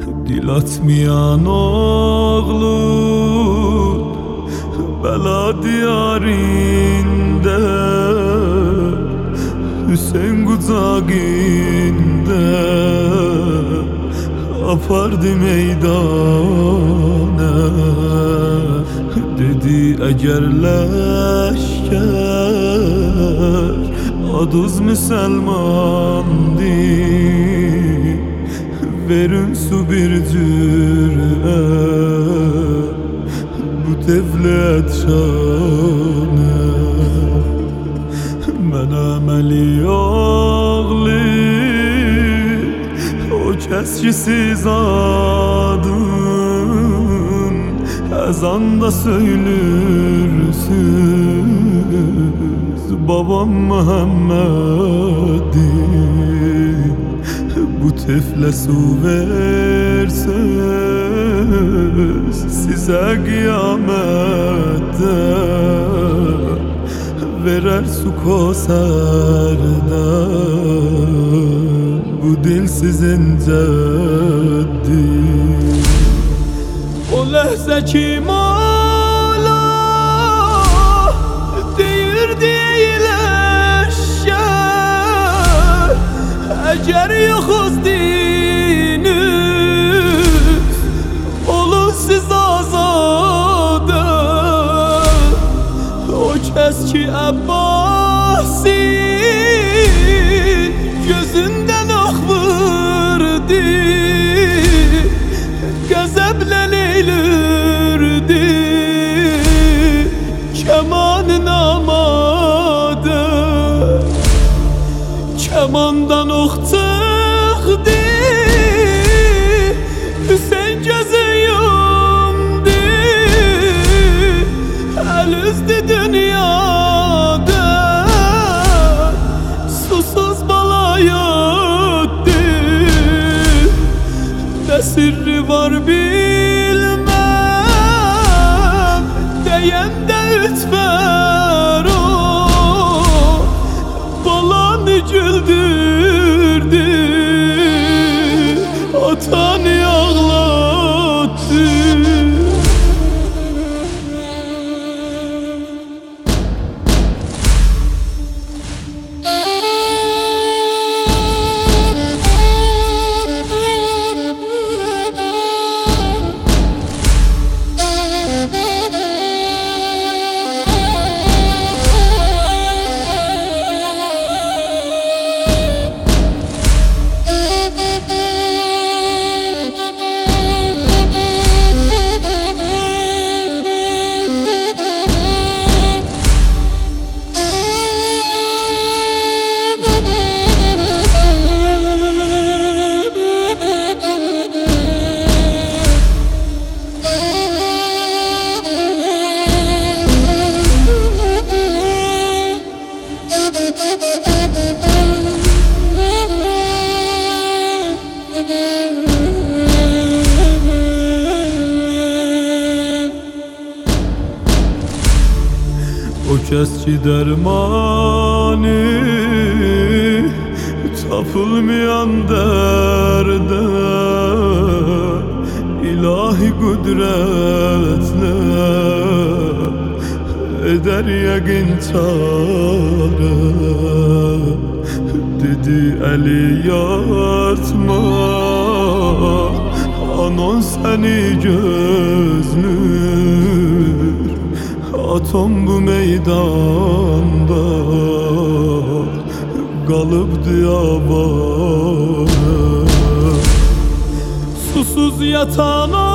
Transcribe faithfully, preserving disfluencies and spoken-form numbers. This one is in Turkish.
Dil atmayan oğlum bela diyarinde, Hüseyin kucağında apardı meydana. Dedi eğer leşker adız Müselmandı, verin su bir cür'e bu devlet şanı. Ben ameli oğlu o kes ki siz adın ezanda söylürsünüz babam Muhammed'i. Bu tefle su verseniz size kıyamette, verer su koserden bu dil sizin ceddi. O lehze ki Mala deyirdi eyleşer, eğer yokuz diniz olun siz azade. O kes ki Abbas'in gözünden akvırdı, gazeble leylirdi kemanın amadı. Kemandan ok çıktı, Hüseyin gözü yumdu, el üzdü dünyada, susuz bala yattı. Ne sırrı var bilmem, diyen de ütfer o balanı güldürdü, atanı ağlattı. O kes ki dermanı tapılmayan derde, ilahi kudretle eder yakin çare. Dedi eli yatma anon seni gözlür, atom bu meydanda kalıbdı yabana. Susuz yatan